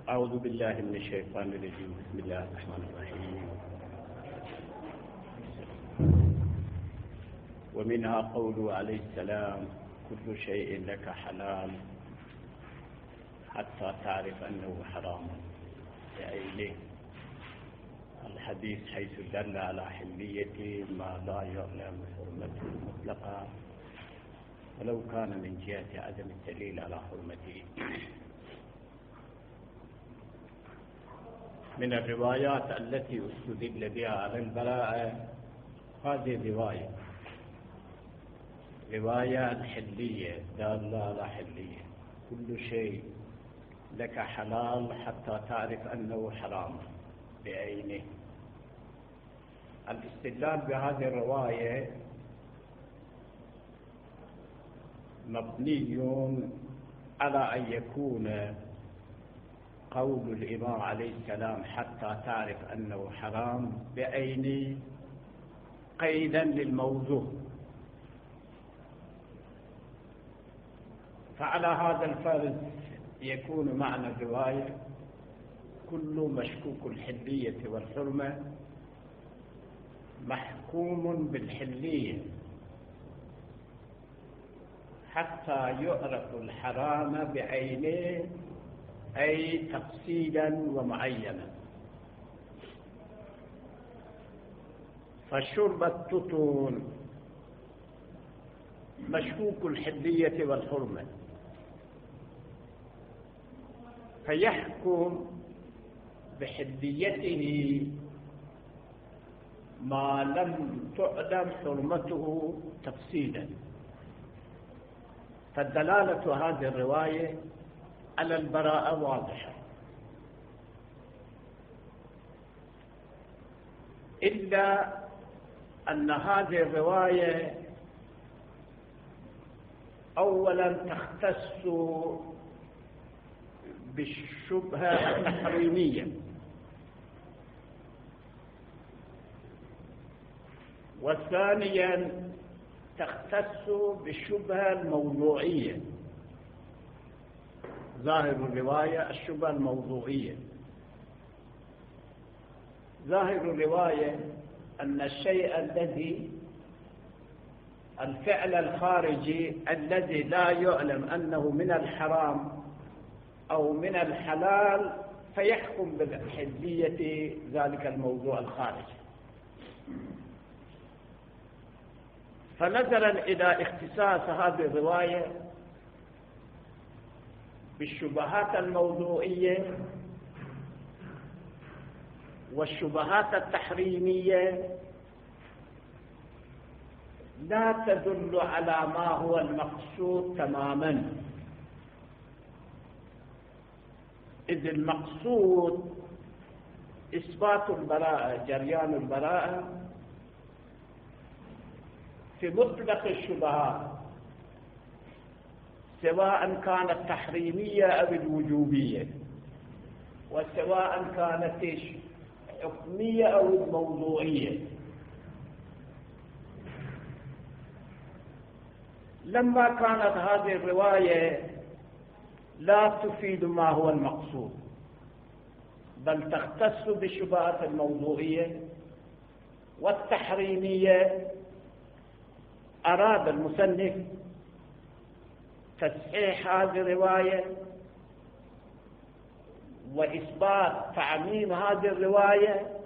أعوذ بالله من الشيطان الرجيم. بسم الله الرحمن الرحيم. ومنها قوله عليه السلام: كل شيء لك حلال حتى تعرف أنه حرام بعينه. الحديث حيث دل على حلية ما لا يعلم حرمته مطلقا ولو كان من جهة عدم الدليل على حرمته. من الروايات التي استدل بها على البراءة هذه رواية الحلية دالة على حلية: كل شيء لك حلال حتى تعرف أنه حرام بعينه. الاستدلال بهذه الرواية مبني على أن يكون قول الإمام عليه السلام حتى تعرف أنه حرام بعينه قيدا للموضوع، فعلى هذا الفرض يكون معنى الرواية: كل مشكوك الحلية والحرمة محكوم بالحلية حتى يعرف الحرام بعينه، أي تفصيلا ومعينا. فشرب التطن مشكوك الحلية والحرمة، فيحكم بحليته ما لم تعلم حرمته تفصيلا. فالدلالة هذه الرواية على البراءة واضحة، إلا أن هذه الرواية أولا تختص بالشبهة التحريمية، وثانيا تختص بالشبهة الموضوعية. ظاهر الرواية الشبهة الموضوعية. ظاهر الرواية أن الشيء الفعل الخارجي الذي لا يعلم أنه من الحرام أو من الحلال فيحكم بحلية ذلك الموضوع الخارجي. فنظرا إلى اختصاص هذه الرواية بالشبهات الموضوعية والشبهات التحريمية لا تدل على ما هو المقصود تماما، إذ المقصود إثبات البراءة، جريان البراءة في مطلق الشبهات، سواء كانت تحريمية أو الوجوبية، وسواء كانت حكمية أو الموضوعية. لما كانت هذه الرواية لا تفيد ما هو المقصود بل تختص بالشبهات الموضوعية والتحريمية، أراد المصنف تصحيح هذه الرواية وإثبات تعميم هذه الرواية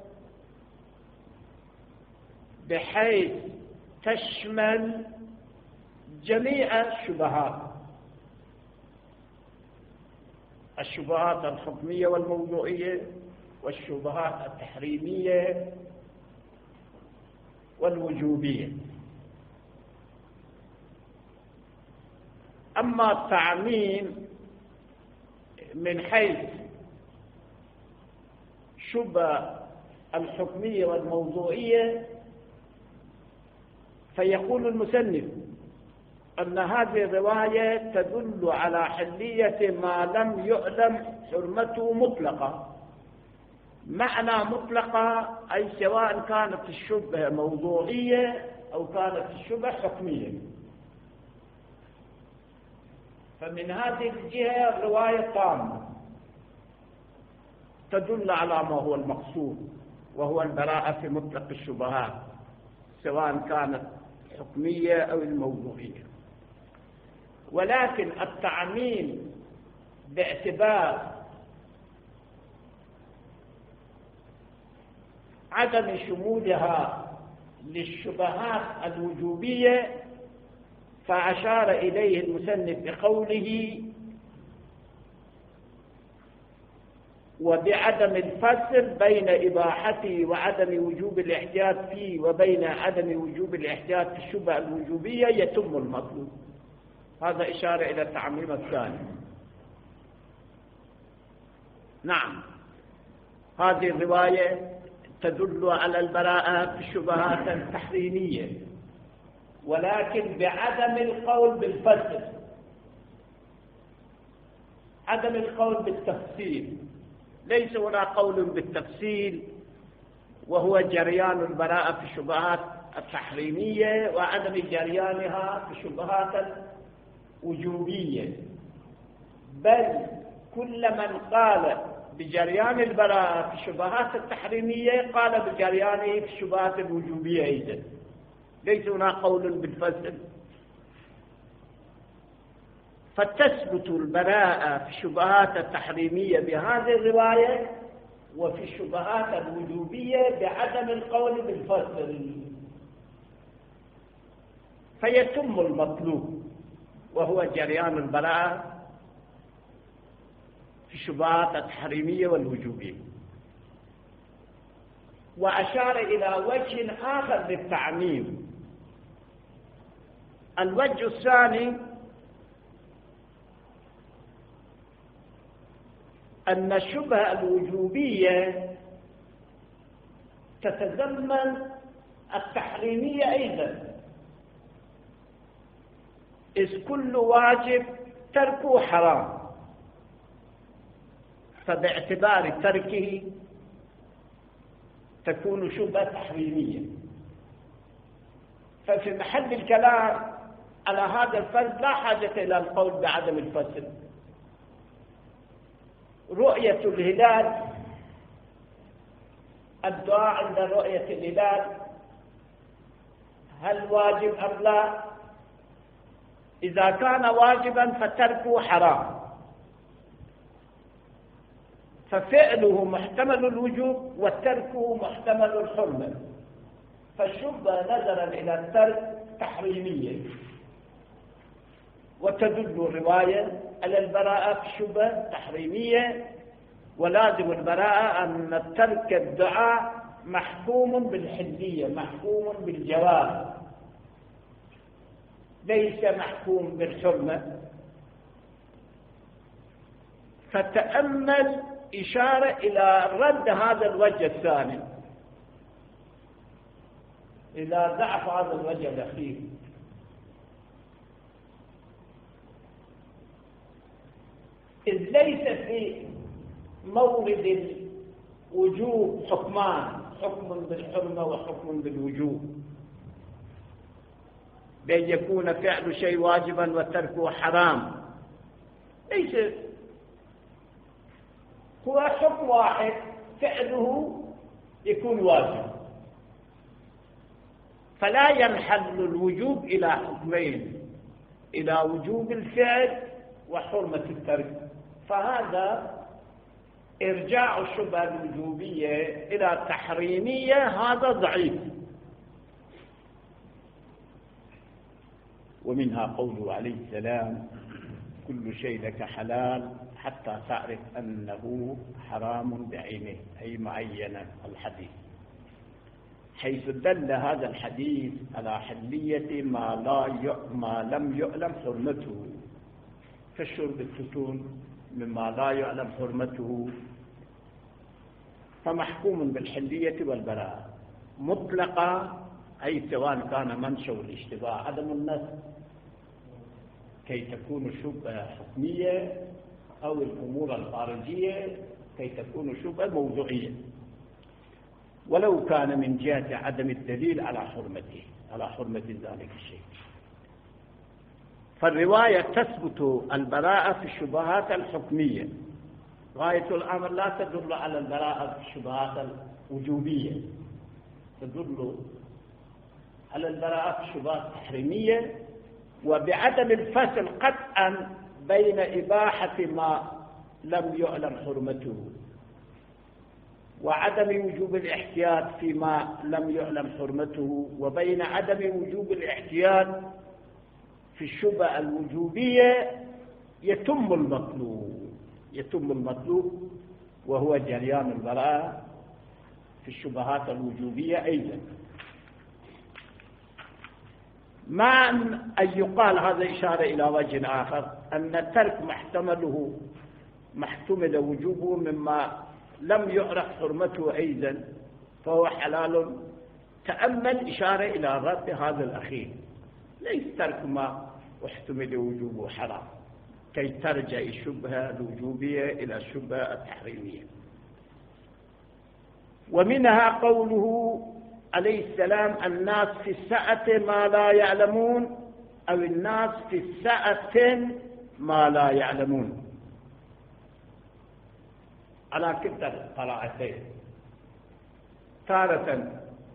بحيث تشمل جميع الشبهات الحكمية والموضوعية والشبهات التحريمية والوجوبية. أما التعميم من حيث شبه الحكمية والموضوعية فيقول المصنف أن هذه الرواية تدل على حلية ما لم يعلم حرمته مطلقة. معنى مطلقة أي سواء كانت الشبهة موضوعية أو كانت الشبهة حكمية. فمن هذه الجهة الرواية تامة، تدل على ما هو المقصود، وهو البراءة في مطلق الشبهات سواء كانت حكمية أو الموضوعية. ولكن التعميم باعتبار عدم شمولها للشبهات الوجوبية فأشار إليه المصنف بقوله: وبعدم الفصل بين إباحته وعدم وجوب الاحتياط فيه وبين عدم وجوب الاحتياط في الشبهة الوجوبية يتم المطلوب. هذا إشارة إلى التعميم الثاني. نعم، هذه الرواية تدل على البراءة في الشبهات التحريمية، ولكن بعدم القول بالفصل، عدم القول بالتفصيل. ليس هنا قول بالتفصيل وهو جريان البراءة في الشبهات التحريمية وعدم جريانها في الشبهات الوجوبية، بل كل من قال بجريان البراءة في الشبهات التحريمية قال بجريانه في الشبهات الوجوبية أيضا. ليس هنا قول بالفصل، فتثبت البراءة في الشبهات التحريمية بهذه الرواية، وفي الشبهات الوجوبية بعدم القول بالفصل، فيتم المطلوب وهو جريان البراءة في الشبهات التحريمية والوجوبية. وأشار إلى وجه آخر للتعميم. الوجه الثاني أن الشبهة الوجوبية تتضمن التحريمية أيضا، إذ كل واجب تركه حرام، فباعتبار تركه تكون شبهة تحريمية. ففي محل الكلام على هذا الفرض لا حاجة إلى القول بعدم الفصل. رؤية الهلال، الدعاء عند رؤية الهلال هل واجب أم لا؟ إذا كان واجبا فتركه حرام، ففعله محتمل الوجوب وتركه محتمل الحرمة، فالشبهة نظرا إلى الترك تحريمية. وتدل الرواية على البراءة في الشبهة تحريمية، ولازم البراءة أن ترك الدعاء محكوم بالحلية، محكوم بالجواز، ليس محكوم بالحرمة. فتأمل إشارة إلى رد هذا الوجه الثاني، إلى ضعف هذا الوجه الأخير. إذ ليس في مورد الوجوب حكمان، حكم بالحرمة وحكم بالوجوب، بأن يكون فعل شيء واجبا وتركه حرام. ليس هو حكم واحد فعله يكون واجب، فلا ينحل الوجوب إلى حكمين، إلى وجوب الفعل وحرمة الترك. فهذا إرجاع الشبهة الوجوبية إلى تحريمية هذا ضعيف. ومنها قوله عليه السلام: كل شيء لك حلال حتى تعرف أنه حرام بعينه، أي معينة الحديث، حيث دل هذا الحديث على حلية ما لم يعلم حرمته، كشرب التتون مما لا يعلم حرمته، فمحكوم بالحلية والبراءة مطلقة، أي سواء كان منشأ الاشتباه عدم النص كي تكون الشبهة حكمية، أو الأمور الخارجية كي تكون الشبهة موضوعية، ولو كان من جهة عدم الدليل على حرمته، على حرمة ذلك الشيء. فالرواية تثبت البراءة في الشبهات الحكمية، غاية الأمر لا تدل على البراءة في الشبهات الوجوبية، تدل على البراءة في الشبهات التحريمية، وبعدم الفصل قطعا بين إباحة ما لم يعلم حرمته وعدم وجوب الاحتياط فيما لم يعلم حرمته، وبين عدم وجوب الاحتياط في الشبهة الوجوبية يتم المطلوب وهو جريان البراءة في الشبهات الوجوبية أيضا. مع أن يقال هذا إشارة إلى وجه آخر أن ترك محتمل وجوبه مما لم يعرف حرمته أيضا فهو حلال. تأمل إشارة إلى رد هذا الأخير، ليس ترك ما احتمل وجوبه حرام كي ترجع الشبهة الوجوبية إلى الشبهة التحريمية. ومنها قوله عليه السلام: الناس في السعة ما لا يعلمون، أو الناس في السعة ما لا يعلمون، على كلتا القراءتين. تارة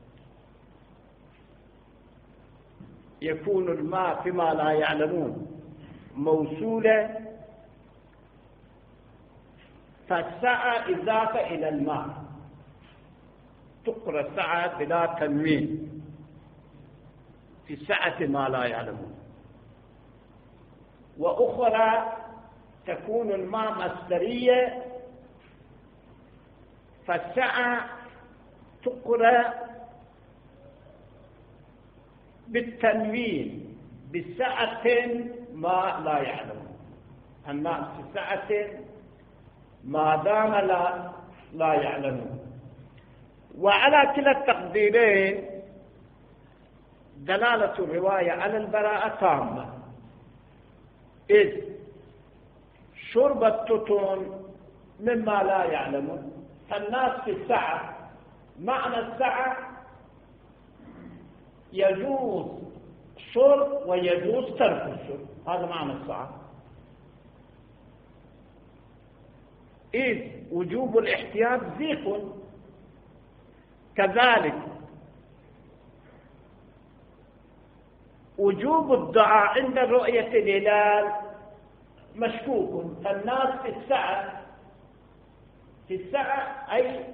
يكون الماء فيما لا يعلمون موصولة، فالسعة إضافة إلى الماء، تقرأ السعة بلا تنوين، في السعة ما لا يعلمون. وأخرى تكون الماء مصدرية، فالسعة تقرأ بالتنوين، بالسعة ما لا يعلمون. الناس في السعة ما دام لا يعلمون. وعلى كلا التقديرين دلالة الرواية على البراءة تامة، إذ شرب التتون مما لا يعلمون، فالناس في السعة، معنى السعة يجوز شرب ويجوز ترك الشرب، هذا معنى السعة. إذ وجوب الاحتياط ضيق، كذلك وجوب الدعاء عند رؤية الهلال مشكوك، فالناس في السعة أي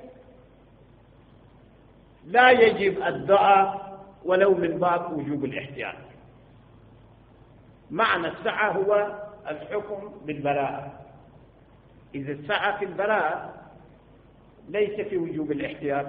لا يجب الدعاء ولو من باب وجوب الاحتياط. معنى السعة هو الحكم بالبراءة، إذا السعة في البراءة ليس في وجوب الاحتياط.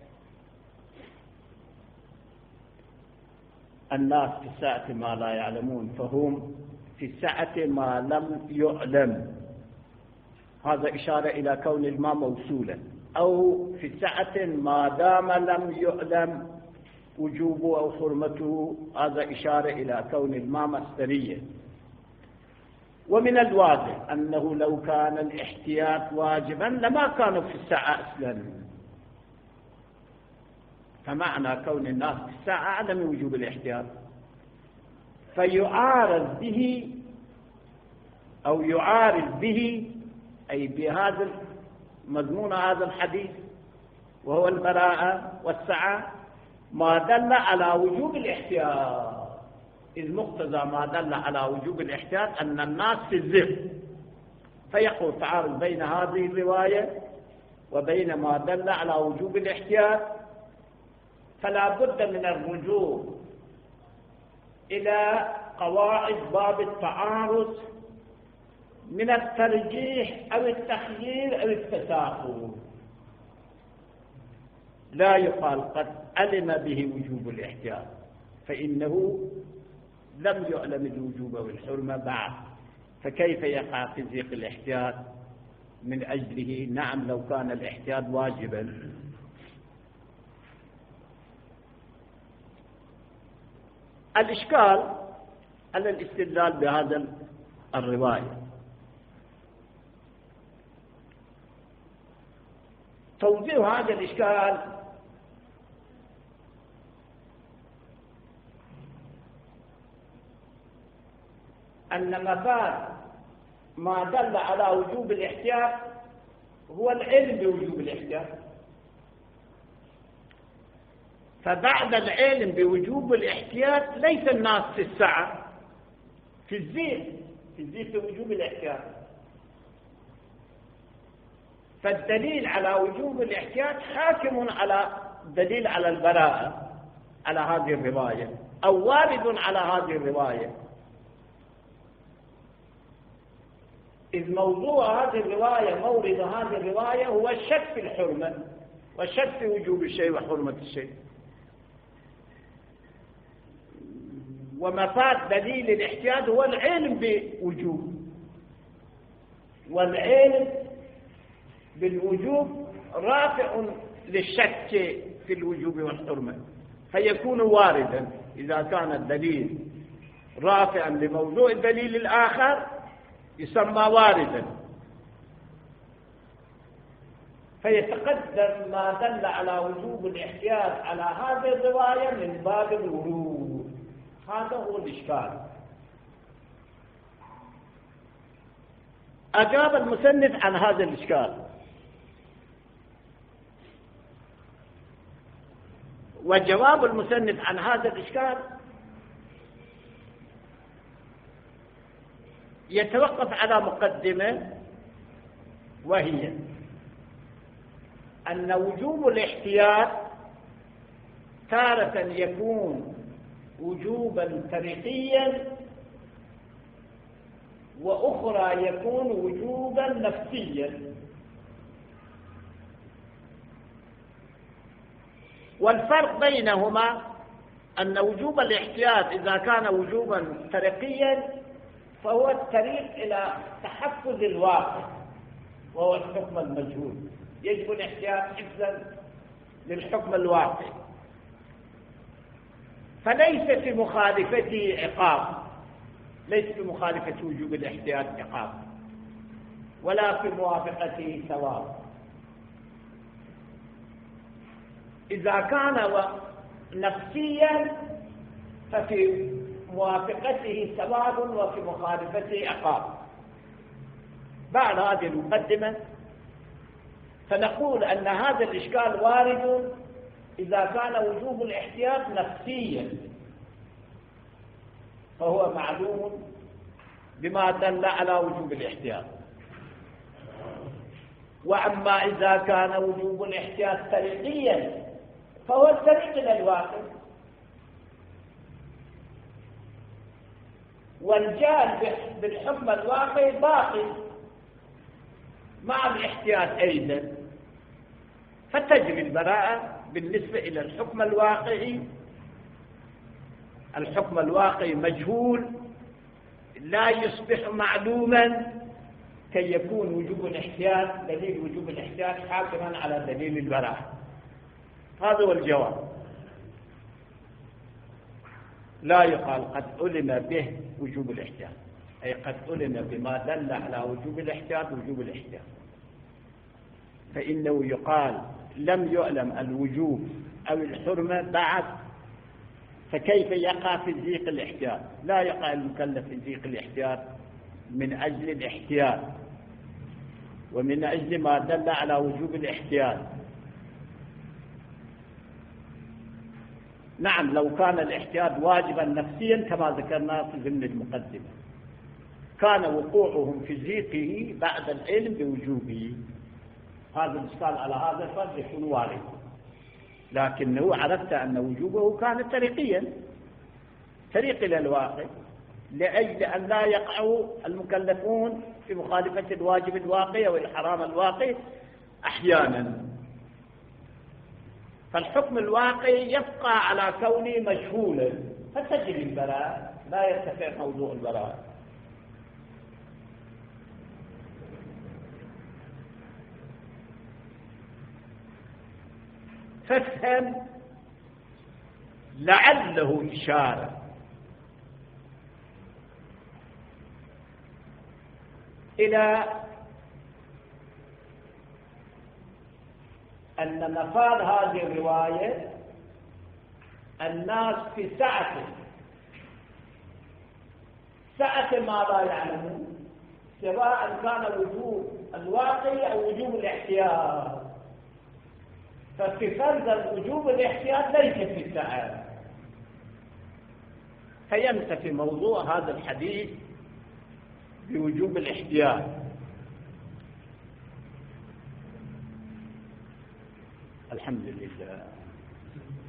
الناس في السعة ما لا يعلمون، فهم في السعة ما لم يعلم، هذا إشارة إلى كون الماء موصولا، أو في السعة ما دام لم يعلم وجوبه أو حرمته، هذا إشارة إلى كون الماء مصدريا. ومن الواضح أنه لو كان الاحتياط واجبا لما كانوا في السعة أصلا، فمعنى كون الناس في الساعة عدم وجوب الاحتياط، فيعارض به أو يعارض به أي بهذا مضمون هذا الحديث وهو البراءة والسعة ما دل على وجوب الاحتياط، إذ مقتضى ما دل على وجوب الاحتياط أن الناس في الذهن، فيقول تعارض بين هذه الرواية وبين ما دل على وجوب الاحتياط، فلا بد من الرجوع إلى قواعد باب التعارض من الترجيح أو التخيير أو التساهل. لا يقال قد علم به وجوب الاحتياط، فإنه لم يعلم الوجوب والحرمة بعد، فكيف يقع في ضيق الاحتياط من أجله؟ نعم لو كان الاحتياط واجبا. الإشكال على الاستدلال بهذا الرواية، توضيح هذا الإشكال أن مفاد ما دل على وجوب الاحتياط هو العلم بوجوب الاحتياط. فبعد العلم بوجوب الاحتياط ليس الناس في السعة في الزيت بوجوب الاحتياط. فالدليل على وجوب الاحتياط حاكم على دليل على البراءة على هذه الرواية، أو وارد على هذه الرواية، إذ موضوع هذه الرواية مورد هذه الرواية هو الشك في الحرمة والشك في وجوب الشيء وحرمة الشيء. ومفاد دليل الاحتياط هو العلم بوجوب، والعلم بالوجوب رافع للشك في الوجوب والحرمة، فيكون واردا إذا كان الدليل رافعا لموضوع الدليل الآخر يسمى واردا، فيتقدم ما دل على وجوب الاحتياط على هذه الرواية من باب الورود. هذا هو الإشكال. أجاب المصنف عن هذا الإشكال، وجواب المصنف عن هذا الإشكال يتوقف على مقدمة، وهي أن وجوب الاحتياط تارة يكون وجوبا طريقيا، وأخرى يكون وجوبا نفسيا. والفرق بينهما أن وجوب الاحتياط إذا كان وجوبا طريقيا فهو الطريق إلى تحفظ الواقع، وهو الحكم المجهول. يجب الاحتياط حفظا للحكم الواقع، فليس في مخالفته عقاب، ليس في مخالفة وجوب الاحتياط عقاب، ولا في موافقته ثواب. إذا كان نفسيا ففي موافقته ثواب وفي مخالفته عقاب. بعد هذه المقدمة فنقول أن هذا الإشكال وارد إذا كان وجوب الاحتياط نفسيا، فهو معلوم بما دل على وجوب الاحتياط. وأما إذا كان وجوب الاحتياط طريقيا فهو الطريق إلى الواقع، والجهل بالحكم الواقعي باقي مع الاحتياط أيضا، فتجري البراءة بالنسبة إلى الحكم الواقعي. الحكم الواقعي مجهول لا يصبح معلوما كي يكون وجوب الاحتياط دليل وجوب الاحتياط حاكما على دليل البراءة. هذا هو الجواب. لا يقال قد علم به وجوب الاحتياط، أي قد علم بما دل على وجوب الاحتياط وجوب الاحتياط، فإنه يقال لم يعلم الوجوب أو الحرمة بعد، فكيف يقع في ضيق الاحتياط؟ لا يقع المكلف في ضيق الاحتياط من أجل الاحتياط ومن أجل ما دل على وجوب الاحتياط. نعم، لو كان الاحتياط واجبا نفسيا كما ذكرنا في ضمن المقدمة كان وقوعهم في ضيقه بعد العلم بوجوبه. هذا الإشكال على هذا الفرد يكون وارد، لكنه عرفت أن وجوبه كان طريقيا، طريق إلى الواقع، لأجل أن لا يقعوا المكلفون في مخالفة الواجب الواقع والحرام الواقع أحيانا. فالحكم الواقعي يبقى على كونه مجهولا، فتجري البراءة، لا يرتفع موضوع البراءة. فافهم لعله إشارة إلى أن مفاد هذه الرواية الناس في سعة ما لا يعلمون، سواء كان وجوب الواقعي أو وجوب الاحتياط. ففي فرض وجوب الاحتياط ليس في السعادة، فينتفي موضوع هذا الحديث بوجوب الاحتياط. الحمد لله.